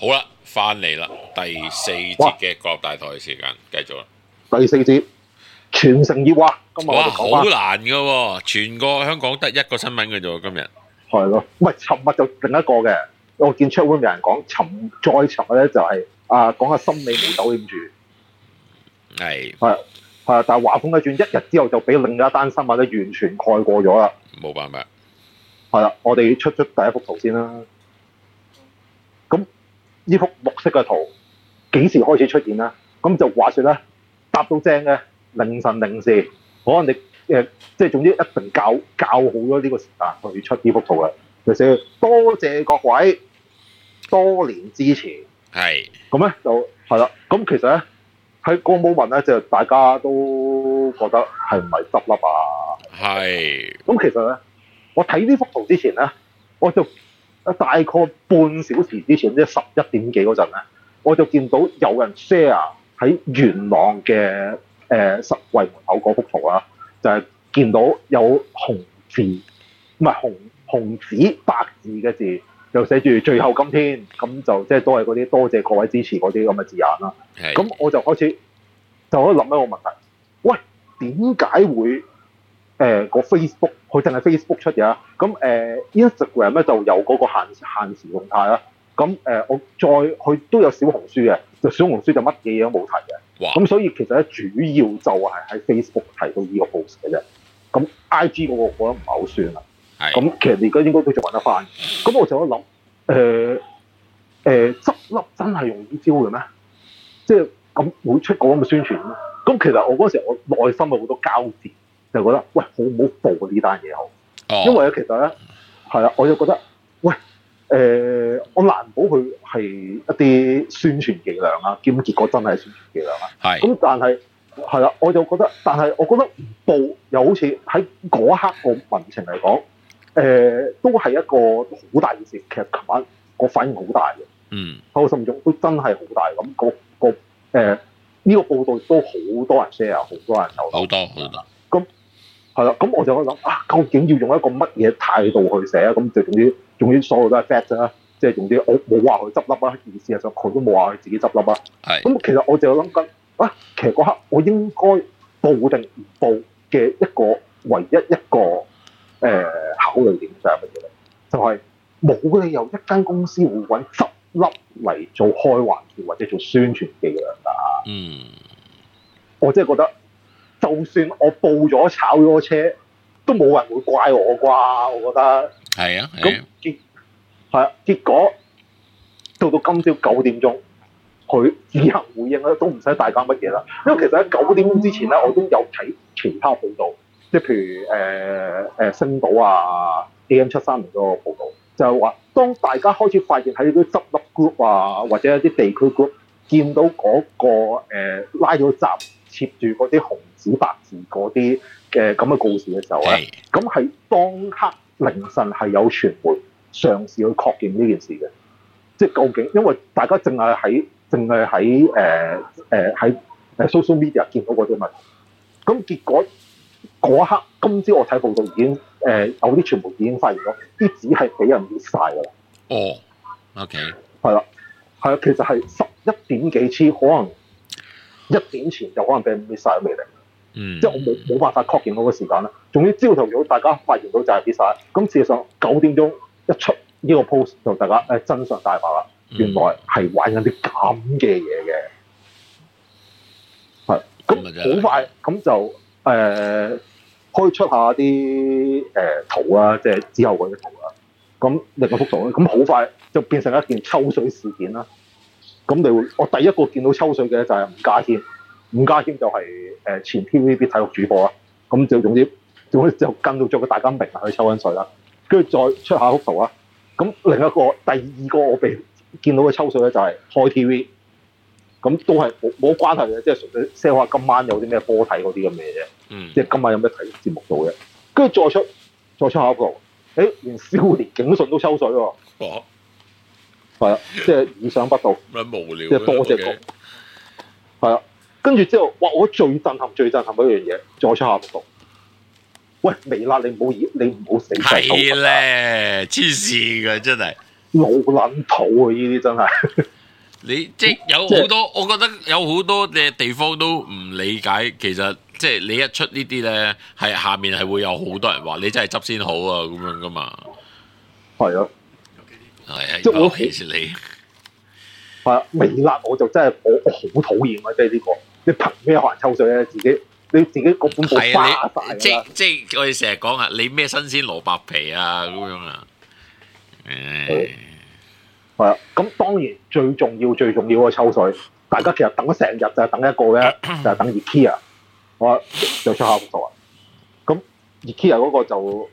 好啦，翻嚟啦，第四節嘅國大台時間，繼續啦。 第四節全城熱話，今日我哇， 哋好講翻難噶喎，全個香港得一個新聞嘅啫喎，今日。 係咯，唔係尋日就另一個嘅，我見 chat room 有人講再尋日咧就係講下森美冇酒店住， 係但係話風一轉，一日之後就俾另一單新聞咧完全蓋過咗啦。 冇辦法。 係啦，我哋出第一幅圖先啦。咁呢幅綠色嘅圖幾時開始出現咧？咁就話說咧，搭到正嘅凌晨零時，可能你即係總之一定校好咗呢個時間去出呢幅圖嘅。就寫多謝各位多年支持。 係。 咁咧就係啦。咁其實咧喺嗰個 moment咧，就大家都覺得係唔係執笠啊？ 係。 咁其實咧，我睇呢幅圖之前咧，我就大概半小時之前，即係11點幾嗰陣咧，我就見到有人 share 喺元朗嘅實惠門口嗰幅圖啦，就係見到有紅字，唔係紅紙白字嘅字，就寫住最後今天，咁就即係都係嗰啲多謝各位支持嗰啲咁嘅字眼啦。咁我就開始就喺度諗一個問題，喂，點解會個 Facebook 佢淨係 Facebook 出嘅？咁Instagram 咧就有嗰個限時動態啦。咁我再佢都有小紅書嘅，就小紅書就乜嘢都冇提嘅。咁所以其實咧主要就係喺 Facebook 提到呢個 post 嘅啫。咁 IG 嗰個我覺得唔係好算啦。咁其實你而家應該都仲揾得翻。咁我就喺度諗，執笠真係用呢招嘅咩？即係咁會出個咁嘅宣傳咩？咁其實我嗰時我內心有好多交戰，就覺得喂，好唔好報呢單嘢好？因為咧其實咧係啦，我就覺得喂我難保佢係一啲宣傳伎倆啊，兼結果真係宣傳伎倆啊。咁但係係啦，我就覺得，但係我覺得唔報又好似喺嗰刻個民情嚟講，都係一個好大件事。其實琴晚個反應好大嘅，喺我心目中都真係好大。咁呢個報道都好多人 share， 好多人有好多。 咁係啦，咁我就喺度諗究竟要用一個乜嘢態度去寫啊？咁就總之所有都係 fact 啦，即係總之我冇話佢執笠啊，而事實上佢都冇話佢自己執笠啊。咁其實我就諗緊其實嗰刻我應該報定唔報嘅一個唯一一個考慮點就係乜嘢咧？就係冇理由一間公司會揾執笠嚟做開環橋或者做宣傳伎倆㗎。我真係覺得，就算我報咗炒咗車，都冇人會怪我啩。我覺得係啊。 咁結果到今朝9點鐘，佢自行回應咧，都唔使大家乜嘢啦。因為其實喺9點鐘之前咧，我都有睇其他報道，即係譬如星島啊、AM730嗰個報道，就係話當大家開始發現喺啲執笠 group 啊，或者一啲地區 group 見到嗰個拉咗閘貼住嗰啲紅紙白字嗰啲嘅咁嘅告示嘅時候咧，咁係當刻凌晨係有傳媒嘗試去確認呢件事嘅，即係究竟因為大家淨係喺social media 見到嗰啲問題，咁結果嗰刻今朝我睇報道已經有啲傳媒已經發現咗啲紙係俾人搣晒㗎啦。 OK， 係啦，其實係11點幾次，可能1點前就可能俾人搣晒都未定。即係我冇辦法確認嗰個時間啦。總之朝頭早大家發現到就係搣晒，咁事實上9點鐘一出呢個 post 就大家真相大白啦。原來係玩緊啲咁嘅嘢嘅，係咁好快咁就可以出下啲圖啦，即係之後嗰啲圖啦。咁另一幅圖咧，咁好快就變成一件抽水事件啦。咁我第一個見到抽水嘅就係吳家謙，吳家謙就係前 TVB 體育主播啦。咁就總之就跟到咗大家明去抽緊水啦。跟住再出下幅圖啦。咁另一個第二個我被見到嘅抽水咧就係開 TV，咁都係冇關係嘅，即係純粹 sell 下今晚有啲咩波睇嗰啲咁嘅嘢啫。即係今晚有咩睇節目做嘅。跟住再出下一個，連少年警訊都抽水喎。係啊，即係意想不到。 乜無聊？ 即係多謝局。係啊，跟住之後，哇！我最震撼嗰樣嘢，再出下幅圖。喂，微辣，你唔好死晒。 係咧，黐線㗎真係。 老撚土啊！呢啲真係。 你即係有好多，我覺得有好多嘅地方都唔理解。其實即係你一出呢啲咧，係下面係會有好多人話你真係執先好啊咁樣噶嘛。 係啊， 係啊， 即係我其實你係啊，微辣我就真係我好討厭啊！即係呢個，你憑咩學人抽水咧？你自己嗰本簿花晒即係我哋成日講啊，你咩新鮮蘿蔔皮啊咁樣啊。 係啊，咁當然最重要嘅抽水，大家其實等咗成日就係等一個嘅，就係等 IKEA， 我就出下幅圖啊。咁 IKEA 嗰個就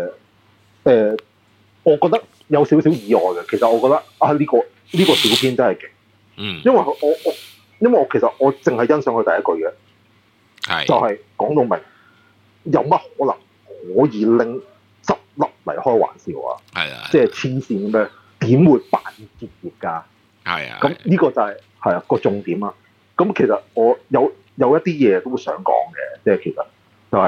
我覺得有少少意外嘅。其實我覺得啊，呢個小編真係勁，因為我其實我淨係欣賞佢第一句嘅，就係講到明有乜可能可以拎執笠嚟開玩笑啊？係啊，即係黐線咩？點會辦結業㗎？係啊，咁呢個就係個重點啦。咁其實我有一啲嘢都想講嘅，即係其實就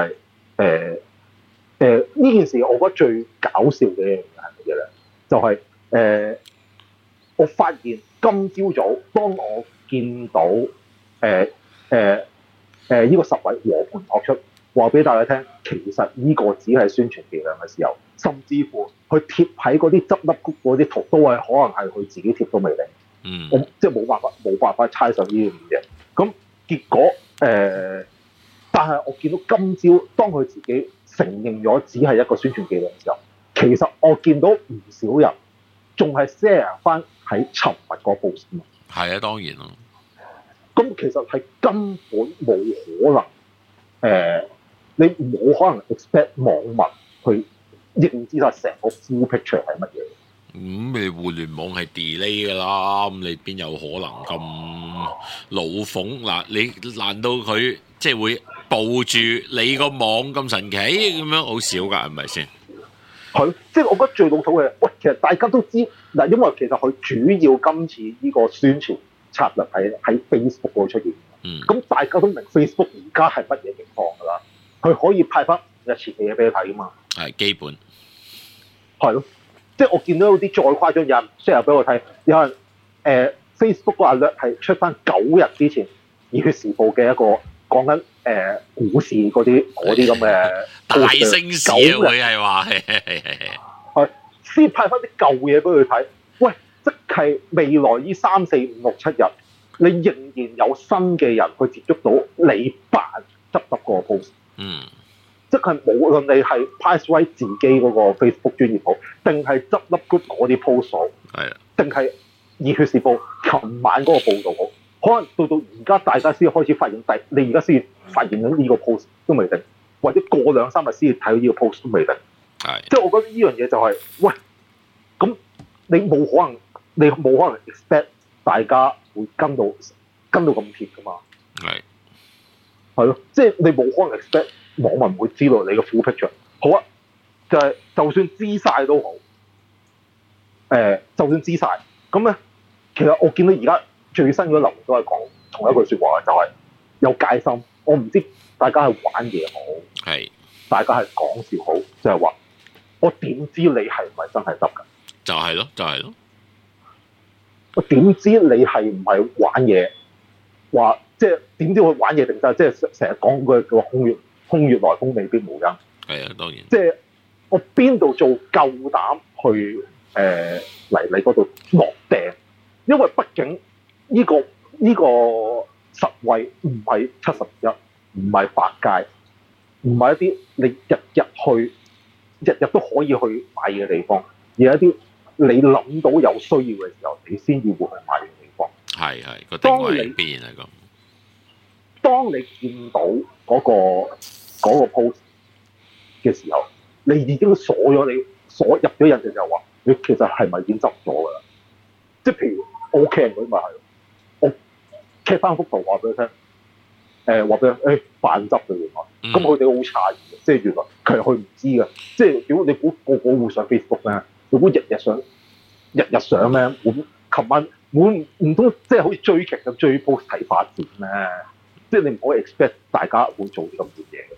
係呢件事，我覺得最搞笑嘅一樣嘢係乜嘢咧？就係我發現今朝早當我見到呢個十位和盤托出，話俾大家聽，其實呢個只係宣傳伎倆嘅時候，甚至乎佢貼喺嗰啲執笠谷嗰啲圖，都係可能係佢自己貼都未定。我即係冇辦法猜想呢樣嘢。咁結果但係我見到今朝當佢自己承認咗只係一個宣傳伎倆嘅時候，其實我見到唔少人仲係 share 翻喺尋日嗰 post 嘛。係啊，當然咯。咁其實係根本冇可能你冇可能 expect 網民去認知晒成個 full picture 係乜嘢。你互聯網係 delay 㗎啦，咁你邊有可能咁老諷嗱？你難道佢即係會報住你個網咁神奇咁樣？好少㗎，係咪先？係，即係我覺得最老土嘅，喂，其實大家都知嗱，因為其實佢主要今次呢個宣傳策略係喺 Facebook 嗰度出現。咁大家都明 Facebook 而家係乜嘢情況㗎啦？佢可以派翻日前嘅嘢俾你睇㗎嘛？係基本。係咯。即係我見到有啲再誇張，有人 share 俾我睇，有人Facebook 個 alert 係出翻9日之前《熱血時報》嘅一個講緊股市嗰啲咁嘅大升市啊！佢係話係先派翻啲舊嘢俾佢睇。喂，即係未來呢3、4、5、6、7日，你仍然有新嘅人去接觸到你扮執笠個 post。即係無論你係 PriceRite 自己嗰個 Facebook 專頁好，定係執笠 group 嗰啲 post 好，定係熱血時報琴晚嗰個報導好，可能到而家大家先開始發現你而家先發現緊呢個 post 都未定，或者過2、3日先睇到呢個 post 都未定。即係我覺得呢樣嘢就係、喂，咁你冇可能 expect 大家會跟到咁貼㗎嘛？係咯，即係你冇可能 expect 網民會知道你嘅 full picture。好啊，就算知晒都好，就算知晒，咁咧，其實我見到而家最新嗰流都係講同一句説話，就係有戒心。我唔知大家係玩嘢好，大家係講笑好，就係話我點知你係唔係真係得㗎？就係咯。我點知你係唔係玩嘢？話即係點知佢玩嘢定真？即係成日講佢叫空穴來風未必無因。係啊，當然。即係我邊度做夠膽去嚟你嗰度落訂？因為畢竟呢個實惠唔係71，唔係百佳，唔係一啲你日日都可以去買嘅地方，而係一啲你諗到有需要嘅時候，你先至會去買嘅地方。係個定位必然係咁。當你見到嗰個 post 嘅時候，你已經鎖入咗印象就係話，你其實係咪已經執咗㗎啦？即係譬如我 can 嗰啲咪係，我 check 翻幅圖話俾佢聽，話俾佢扮執嘅原來，咁佢哋好詫異嘅，即係原來其實佢唔知㗎，即係如果你估個會上 Facebook 咩？你估日日上咩？琴晚唔通即係好似追劇咁追 post 睇發展咩？即係你唔可以 expect 大家會做啲咁嘅嘢嘅。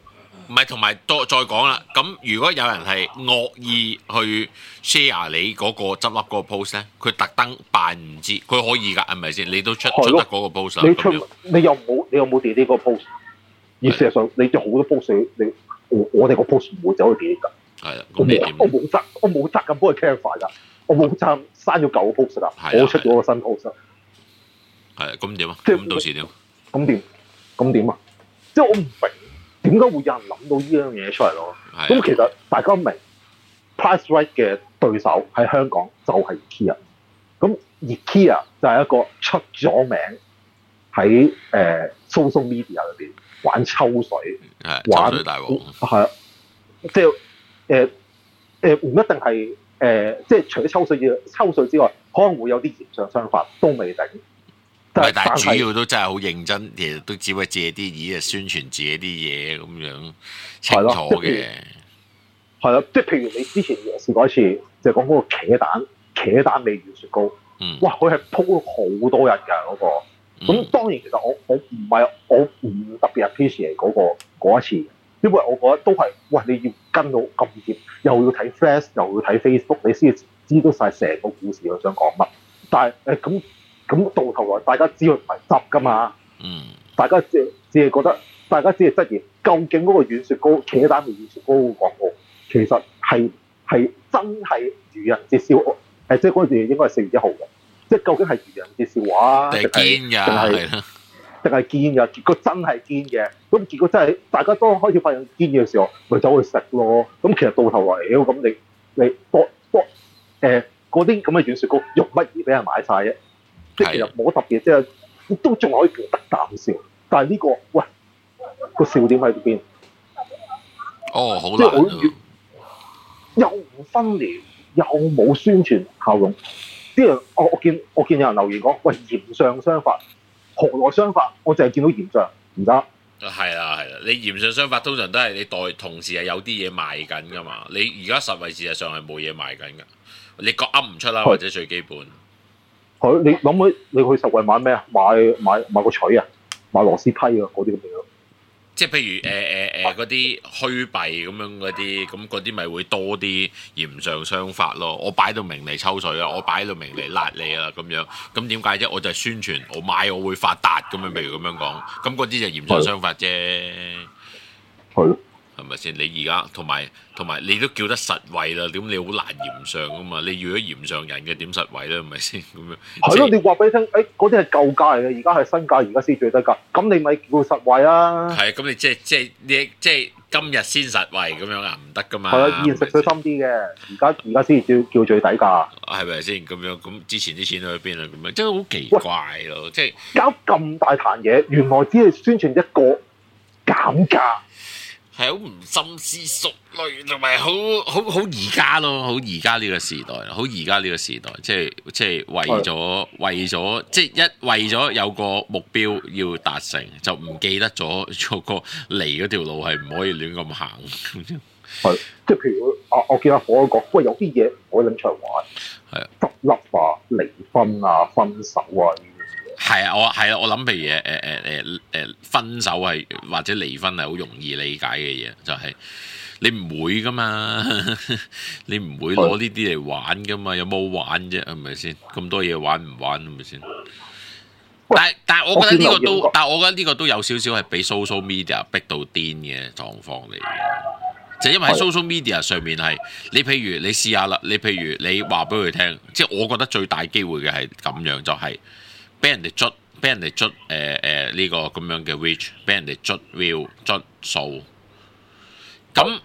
唔係，同埋再講啦。咁如果有人係惡意去 share 你嗰個執笠嗰個 post 咧，佢特登扮唔知，佢可以㗎，係咪先？你都出得嗰個 post 啦。 你又冇 delete 個 post？而事實上，你有好多 post， 我哋個 post 唔會走去 delete 㗎。 係啦，咁你點？ 我冇責任幫佢 clarify 㗎，我冇責任刪咗舊個 post 㗎，我出咗個新 post。 係咁點啊？咁到時點？ 咁點啊？即係我唔明點解會有人諗到呢樣嘢出嚟咯。咁其實大家明 Price Right 嘅對手喺香港就係 IKEA。咁而 IKEA 就係一個出咗名喺social media 裏邊玩抽水，玩抽水大王。 係啊，即係唔一定係即係除咗抽水之外，可能會有啲言上相法都未定。 但係主要都真係好認真，其實都只會借啲意宣傳自己啲嘢咁樣清楚嘅。 係啦，即係譬如你之前試過一次，就係講嗰個茄蛋味軟雪糕。哇！佢係鋪好多人㗎嗰個。咁當然其實我唔特別 appreciate 嗰一次，因為我覺得都係喂你要跟到咁貼，又要睇 Flash， 又要睇 Facebook， 你先知道晒成個故事佢想講乜。但係咁到頭來，大家知佢唔係執㗎嘛。大家只係覺得，大家只係質疑究竟嗰個軟雪糕茄蛋味軟雪糕嘅廣告，其實係真係愚人節笑，即係嗰陣時應該係4月1號嘅，即係究竟係愚人節笑話啊，定係堅㗎？結果真係堅嘅，咁結果真係大家當開始發現堅嘅時候，咪走去食咯。咁其實到頭來，咁你多嗰啲咁嘅軟雪糕，用乜嘢俾人買晒啫？即係其實冇特別，即係都仲可以叫得啖笑。但係呢個喂個笑點喺邊？ 哦，好難啊！ 又唔分裂，又冇宣傳效用。啲人我見有人留言講：喂，鹽上相法，何來相法？我淨係見到鹽上，唔得。 係啦，你鹽上相法通常都係你同時係有啲嘢賣緊㗎嘛。你而家實惠事實上係冇嘢賣緊㗎，你噏唔出啦，或者最基本。 你諗起你去實惠買咩啊？買個錘啊，買螺絲批啊，嗰啲咁樣。 即係譬如嗰啲虛幣咁樣嗰啲咪會多啲鹽上相法咯。我擺到明嚟抽水啊，我擺到明嚟辣你啊咁樣。咁點解啫？我就係宣傳我買我會發達咁樣，譬如咁樣講。咁嗰啲就鹽上相法啫。 係。係咪先？你而家同埋你都叫得實惠啦，點你好難鹽上噶嘛？你預咗鹽上人嘅點實惠咧？係咪先咁樣？ 係咯，你話俾你聽，嗰啲係舊價嚟嘅，而家係新價，而家先最低價。咁你咪叫實惠啊？ 係咁你即係今日先實惠咁樣啊？唔得噶嘛？ 係啊，現實小心啲嘅，而家先叫最底價。 係咪先咁樣？咁之前啲錢去邊啊？咁樣真係好奇怪咯！即係搞咁大壇嘢，原來只係宣傳一個減價。 係好唔深思熟慮，同埋好而家咯，好而家呢個時代，好而家呢個時代，即係為咗即係為咗有個目標要達成，就唔記得咗個嚟嗰條路係唔可以亂咁行。 係，即係譬如我見阿火嗰個，喂，有啲嘢唔可以拎出嚟玩，係執笠啊、離婚啊、分手啊。 係啊，我諗譬如分手係或者離婚係好容易理解嘅嘢，就係你唔會噶嘛，你唔會攞呢啲嚟玩噶嘛，有冇玩啫？係咪先？咁多嘢玩唔玩係咪先？但係我覺得呢個都有少少係俾 social media 逼到癲嘅狀況嚟嘅，就因為喺 social media 上面係你譬如你試下啦，你譬如你話俾佢聽，即係我覺得最大機會嘅係咁樣，就係。俾人哋捽呢個咁樣嘅 reach， 俾人哋捽 view 捽數。咁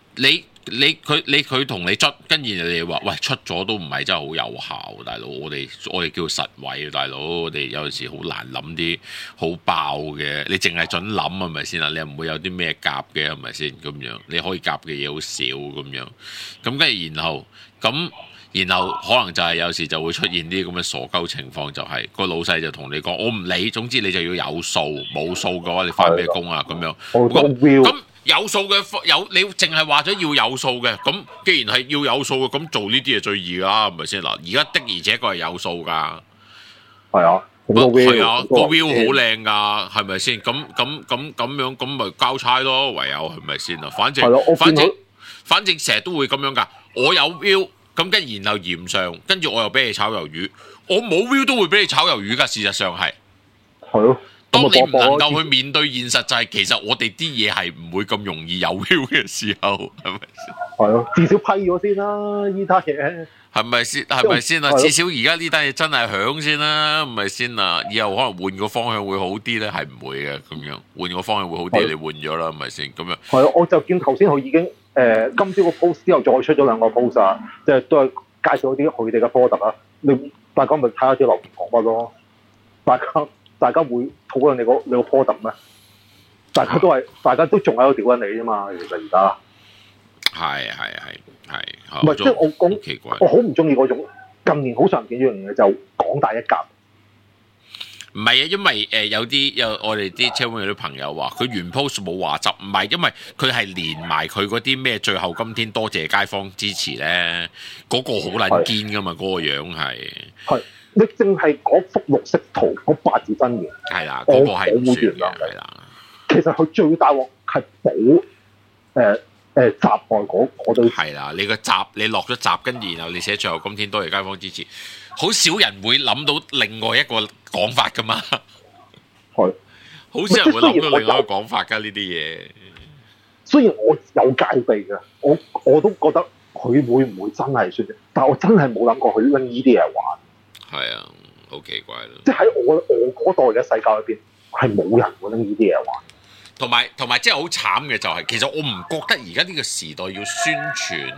佢同你捽，跟住你哋話喂出咗都唔係真係好有效，大佬我哋叫實惠，大佬我哋有陣時好難諗啲好爆嘅，你淨係準諗係咪先啊？你又唔會有啲咩夾嘅係咪先咁樣？你可以夾嘅嘢好少咁樣，咁跟住然後可能就係有時就會出現啲咁嘅傻鳩情況，就係個老細就同你講，我唔理，總之你就要有數，冇數嘅話你返咩工啊咁樣。咁有數嘅你淨係話咗要有數嘅，咁既然係要有數嘅，咁做呢啲嘢最易啦，係咪先嗱？而家的而且確係有數㗎。 係啊， 好多 view 係啊，個好多 view 好靚㗎，係咪先？咁樣咁咪交差咯，唯有係咪先啊？ 係咯，我見到反正成日都會咁樣㗎。我有 view，咁跟然後嫌上，跟住我又俾你炒魷魚。我冇 view 都會俾你炒魷魚㗎，事實上係。 係咯。 當你唔能夠去面對現實，就係其實我哋啲嘢係唔會咁容易有 view 嘅時候，係咪先？ 係咯，至少批咗先啦，依單嘢。 係咪先？係咪先啊？至少而家呢單嘢真係響先啦，唔係先啊？以後可能換個方向會好啲咧，係唔會嘅咁樣。換個方向會好啲，你換咗啦，係咪先？咁樣。 係咯，我就見頭先佢已經今朝個 post 之後再出咗兩個 post 啊，即係都係介紹啲佢哋嘅 product 啊。大家咪睇下啲留言講乜咯。大家會討論你個 product 咩？大家都仲喺度屌緊你啫嘛。其實而家係。 唔係即係我講， 奇怪， 我好唔中意嗰種近年好常見一樣嘢，就講大一格。 唔係啊，因為有我哋啲車會有啲朋友話，佢原 post 冇話執，唔係因為佢係連埋佢嗰啲咩最後今天多謝街坊支持咧，嗰個好撚堅噶嘛，嗰個樣係。係你淨係嗰幅綠色圖嗰8字真言， 係啦，嗰個係唔算嘅，係啦。 其實佢最大鑊係補閘外嗰堆。 係啦，你個閘你落咗閘，跟住然後你寫最後今天多謝街坊支持，好少人會諗到另外一個講法噶嘛。 係， 好少人會諗到另外一個講法㗎呢啲嘢。 雖然我有戒備嘅，我都覺得佢會唔會真係算？但我真係冇諗過佢拎呢啲嘢玩。 係啊，好奇怪咯！ 即係喺我嗰代嘅世界裏邊，係冇人會拎呢啲嘢玩。 同埋，即係好慘嘅就係，其實我唔覺得而家呢個時代要宣傳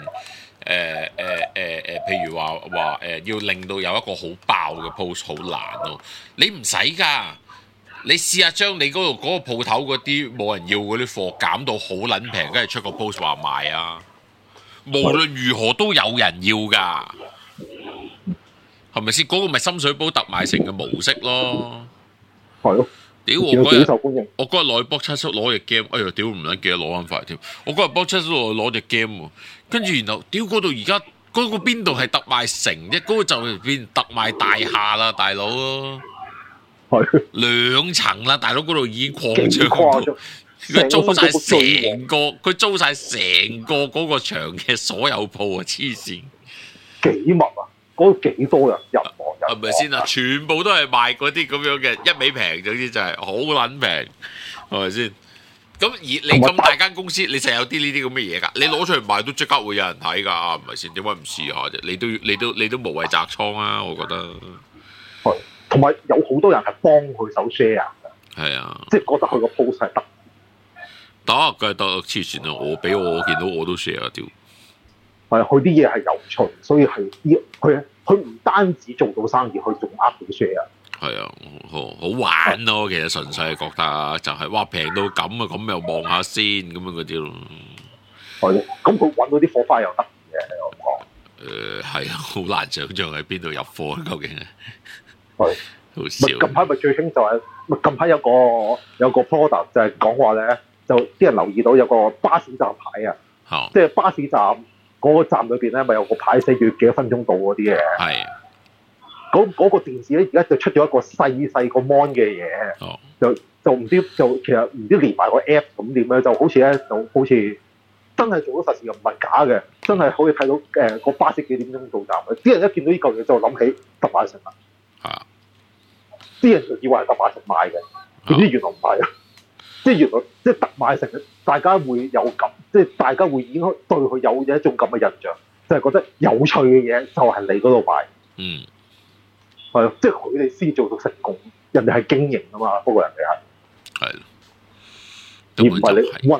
譬如話要令到有一個好爆嘅 post 好難咯。你唔使㗎，你試下將你嗰個鋪頭嗰啲冇人要嗰啲貨減到好撚平，跟住出個 post 話賣啊！無論如何都有人要㗎。係咪先？嗰個咪深水埗特賣城嘅模式咯。係咯。屌我嗰日落去 box 七叔攞隻 game， 哎呀屌唔撚記得攞翻快添。我嗰日 box 七叔攞隻 game 喎，跟住然後屌嗰度而家嗰個邊度係特賣城啫？嗰個就變特賣大廈啦，大佬。係。2層啦，大佬嗰度已經擴張到，佢租晒成個，嗰個場嘅所有鋪啊！黐線。幾密啊！嗰幾多人入房係咪先啊？全部都係賣嗰啲咁樣嘅，一味平，總之就係好撚平，係咪先？咁而你咁大間公司，你實有啲呢啲咁嘅嘢㗎？你攞出嚟賣都即刻會有人睇㗎，係咪先？點解唔試下啫？你都無謂擲倉啊！我覺得係，同埋有好多人係幫佢手 share 㗎。係啊，即係覺得佢個 post 係得，梗係得黐線啦！我見到我都 share 啊屌！係佢啲嘢係有趣，所以係佢唔單止做到生意，佢仲呃到 share。係啊，好玩咯！其實純粹係覺得就係哇平到咁啊，咁又望下先咁樣嗰啲咯。係，咁佢揾到啲火花又得嘅，我講。係啊，好難想像喺邊度入貨究竟係。係。好笑。近排咪最興就係近排有個 product 就係講話咧，就啲人留意到有個巴士站牌啊，即係巴士站。嗰個站裏邊咧，咪有個牌寫住幾多分鐘到嗰啲嘅。係。嗰個電視咧，而家就出咗一個細個 mon 嘅嘢，就唔知其實唔知連埋個 app 咁點咧，就好似咧真係做咗實事又唔係假嘅，真係可以睇到個巴士幾點鐘到站嘅。啲人一見到呢嚿嘢就諗起特賣城啦。係。啲人就以為係特賣城賣嘅，點知原來唔係啊！即係原來即係特賣城，大家會有咁，即係大家會已經對佢有一種咁嘅印象，就係覺得有趣嘅嘢就係你嗰度買。嗯，係咯，即係佢哋先做到成功，人哋係經營啊嘛，不過人哋係，而唔係你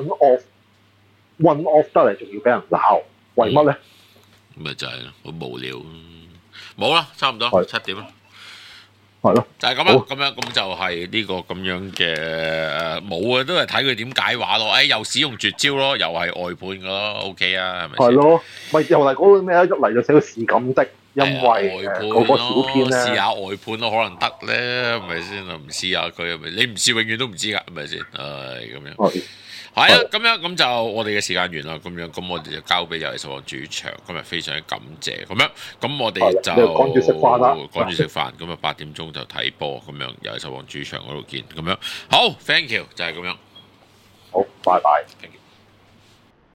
one off 得嚟，仲要俾人鬧，為乜咧？咪就係咯，好無聊。冇啦，差唔多7點啦。係咯，就係咁啦，咁就係呢個咁樣嘅冇啊，都係睇佢點解話咯。又使用絕招咯，又係外判噶咯 ，OK 啊，係咪先？係咯，咪又嚟嗰個咩一嚟就寫個是咁的，因為嗰個小編咧，試下外判都可能得咧，係咪先啊？唔試下佢係咪？你唔試永遠都唔知㗎，係咪先？咁樣。 係啊，咁樣咁就我哋嘅時間完啦，咁我哋就交俾遊戲實況主場，今日非常之感謝，咁我哋就趕住食飯啦， 趕住食飯，咁啊8點鐘就睇波，咁樣遊戲實況主場嗰度見，咁樣好 ，thank you，就係咁樣， 好，拜拜。 Thank you